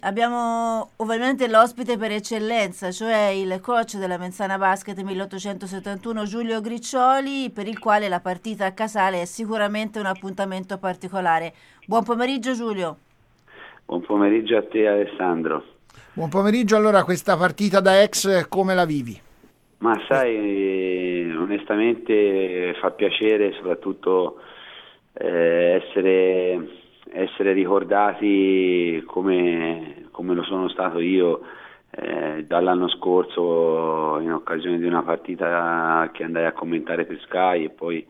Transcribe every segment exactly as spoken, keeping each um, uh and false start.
Abbiamo ovviamente l'ospite per eccellenza, cioè il coach della Menzana Basket milleottocentosettantuno Giulio Griccioli, per il quale la partita a Casale è sicuramente un appuntamento particolare. Buon pomeriggio Giulio. Buon pomeriggio a te Alessandro. Buon pomeriggio, allora questa partita da ex come la vivi? Ma sai, onestamente fa piacere soprattutto eh, essere, essere ricordati come, come lo sono stato io eh, dall'anno scorso in occasione di una partita che andai a commentare per Sky e poi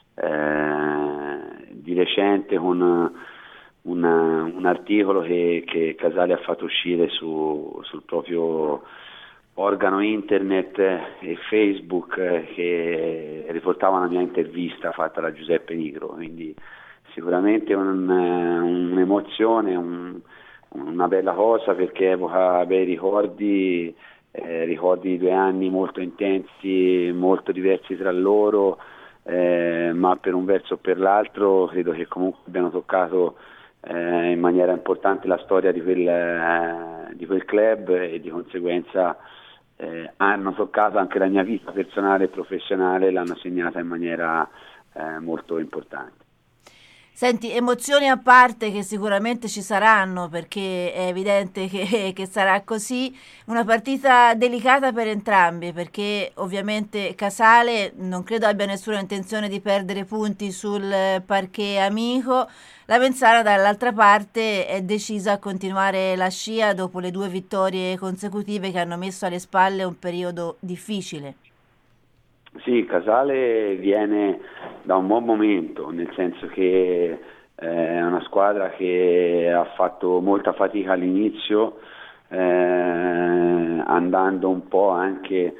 eh, di recente con una, un articolo che, che Casale ha fatto uscire su, sul proprio organo internet e Facebook che riportava una mia intervista fatta da Giuseppe Nigro, quindi sicuramente un, un'emozione, un, una bella cosa perché evoca bei ricordi, eh, ricordi di due anni molto intensi, molto diversi tra loro, eh, ma per un verso o per l'altro credo che comunque abbiano toccato eh, in maniera importante la storia di quel, eh, di quel club e di conseguenza Eh, hanno toccato anche la mia vita personale e professionale, l'hanno segnata in maniera eh, molto importante. Senti, emozioni a parte che sicuramente ci saranno perché è evidente che, che sarà così, una partita delicata per entrambi perché ovviamente Casale non credo abbia nessuna intenzione di perdere punti sul parquet amico, la Menzana dall'altra parte è decisa a continuare la scia dopo le due vittorie consecutive che hanno messo alle spalle un periodo difficile. Sì, Casale viene da un buon momento, nel senso che eh, è una squadra che ha fatto molta fatica all'inizio, eh, andando un po' anche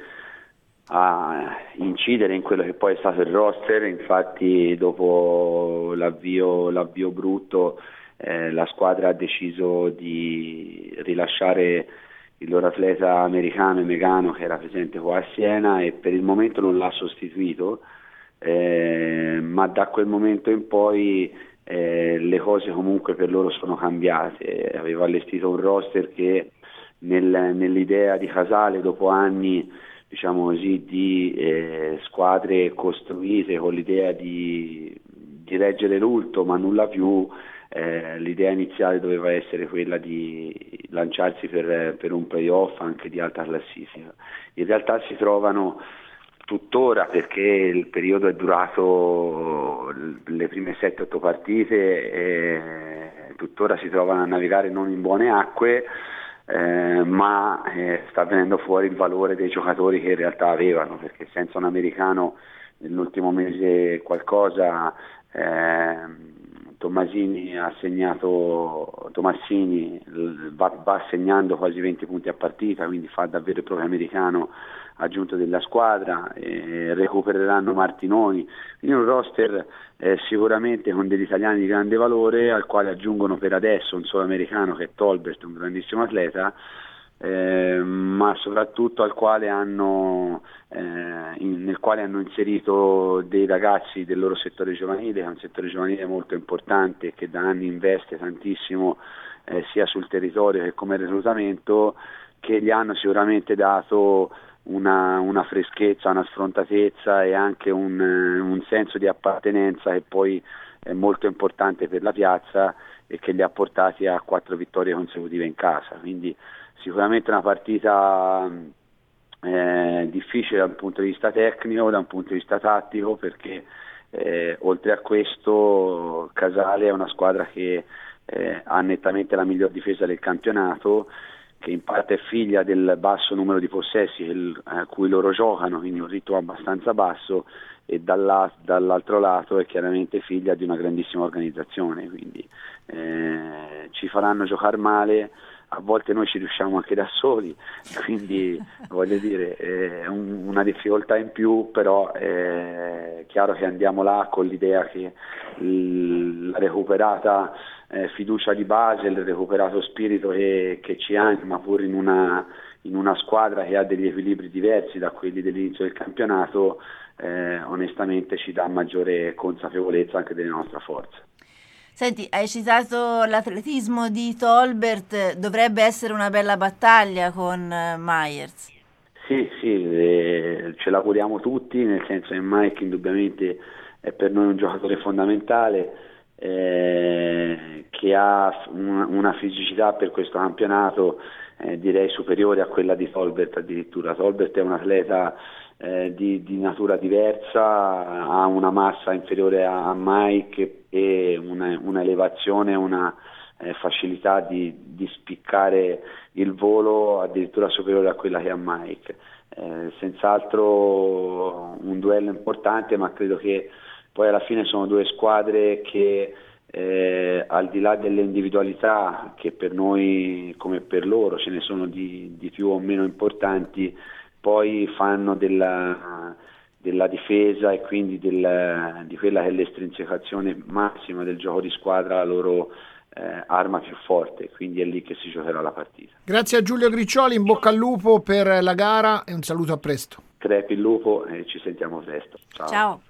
a incidere in quello che poi è stato il roster. Infatti dopo l'avvio, l'avvio brutto eh, la squadra ha deciso di rilasciare il loro atleta americano Megano che era presente qua a Siena e per il momento non l'ha sostituito, eh, ma da quel momento in poi eh, le cose comunque per loro sono cambiate. Aveva allestito un roster che nel, nell'idea di Casale dopo anni diciamo così di eh, squadre costruite con l'idea di, di reggere l'ultimo ma nulla più. Eh, l'idea iniziale doveva essere quella di lanciarsi per, per un playoff anche di alta classifica. In realtà si trovano tuttora, perché il periodo è durato le prime sette otto partite e tuttora si trovano a navigare non in buone acque, eh, ma eh, sta venendo fuori il valore dei giocatori che in realtà avevano, perché senza un americano nell'ultimo mese qualcosa eh, Tommasini ha segnato, Tomassini va, va segnando quasi venti punti a partita, quindi fa davvero il proprio americano aggiunto della squadra, eh, recupereranno Martinoni, quindi un roster eh, sicuramente con degli italiani di grande valore al quale aggiungono per adesso un solo americano che è Tolbert, un grandissimo atleta, eh, ma soprattutto al quale hanno, eh, in, nel quale hanno inserito dei ragazzi del loro settore giovanile, che è un settore giovanile molto importante che da anni investe tantissimo eh, sia sul territorio che come reclutamento, che gli hanno sicuramente dato una, una freschezza, una sfrontatezza e anche un, un senso di appartenenza che poi è molto importante per la piazza e che li ha portati a quattro vittorie consecutive in casa. Quindi sicuramente una partita eh, difficile da un punto di vista tecnico, da un punto di vista tattico, perché eh, oltre a questo Casale è una squadra che eh, ha nettamente la miglior difesa del campionato, che in parte è figlia del basso numero di possessi il, a cui loro giocano, quindi un ritmo abbastanza basso, e dalla, dall'altro lato è chiaramente figlia di una grandissima organizzazione, quindi eh, ci faranno giocare male. A volte noi ci riusciamo anche da soli, quindi voglio dire è un, una difficoltà in più, però è chiaro che andiamo là con l'idea che il, la recuperata eh, fiducia di base, il recuperato spirito che, che ci anima pur in una, in una squadra che ha degli equilibri diversi da quelli dell'inizio del campionato, eh, onestamente ci dà maggiore consapevolezza anche delle nostre forze. Senti, hai citato l'atletismo di Tolbert, dovrebbe essere una bella battaglia con eh, Myers. Sì, sì, eh, ce l'auguriamo tutti, nel senso che Mike indubbiamente è per noi un giocatore fondamentale, eh, che ha una, una fisicità per questo campionato eh, direi superiore a quella di Tolbert addirittura. Tolbert è un atleta eh, di, di natura diversa, ha una massa inferiore a, a Mike e una, una elevazione, una eh, facilità di, di spiccare il volo addirittura superiore a quella che ha Mike. Eh, senz'altro un duello importante, ma credo che poi alla fine sono due squadre che eh, al di là delle individualità che per noi come per loro ce ne sono di, di più o meno importanti, poi fanno della, della difesa e quindi del, di quella che è l'estrinsecazione massima del gioco di squadra la loro eh, arma più forte, quindi è lì che si giocherà la partita. Grazie a Giulio Griccioli, in bocca al lupo per la gara e un saluto, a presto. Crepi il lupo e ci sentiamo presto. Ciao. Ciao.